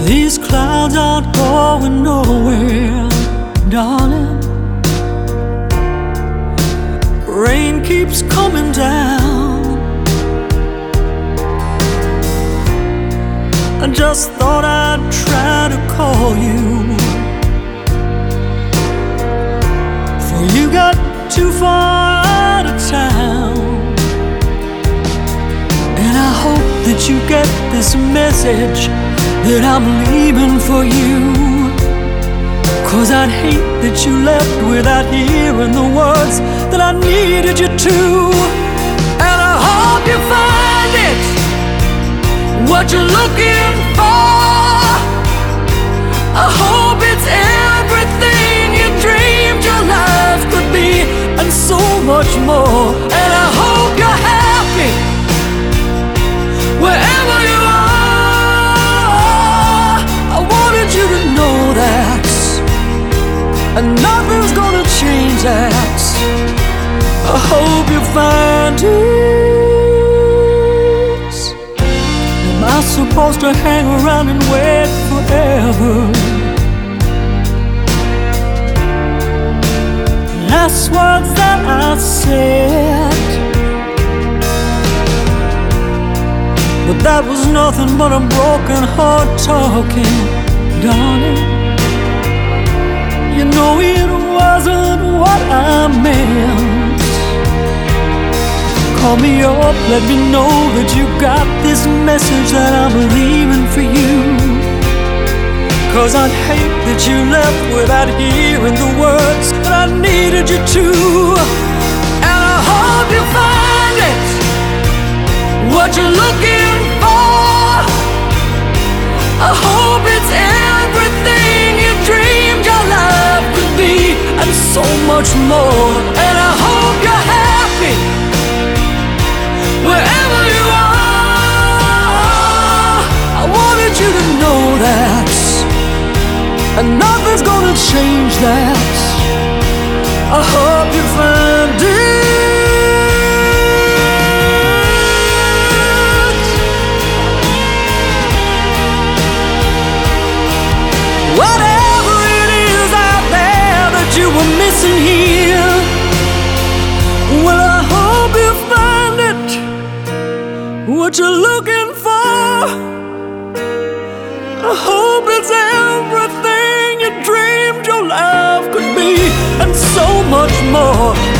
These clouds aren't going nowhere, darling. Rain keeps coming down. I just thought I'd try to call you, for you got too far out of town. And I hope that you get this message, that I'm leaving for you. 'Cause I'd hate that you left without hearing the words that I needed you to. And I hope you find it, what you're looking for. I hope it's everything you dreamed your life could be, and so much more. And I hope you're happy wherever you are. I wanted you to know that, and nothing's gonna change that. I hope you find it. Am I supposed to hang around and wait forever? Last words that I said, but that was nothing but a broken heart talking, darling. You know it wasn't what I meant. Call me up, let me know that you got this message, that I'm leaving for you. 'Cause I'd hate that you left without hearing the words that I needed you to. And I hope you find it, what you're looking for. I hope it's everything you dreamed your life could be, and so much more. And I hope you're happy wherever you are. I wanted you to know that, and nothing's gonna change that. I hope you find it. Whatever it is out there that you were missing here, well, I hope you find it, what you're looking for. I hope it's everything you dreamed your life could be, and so much more.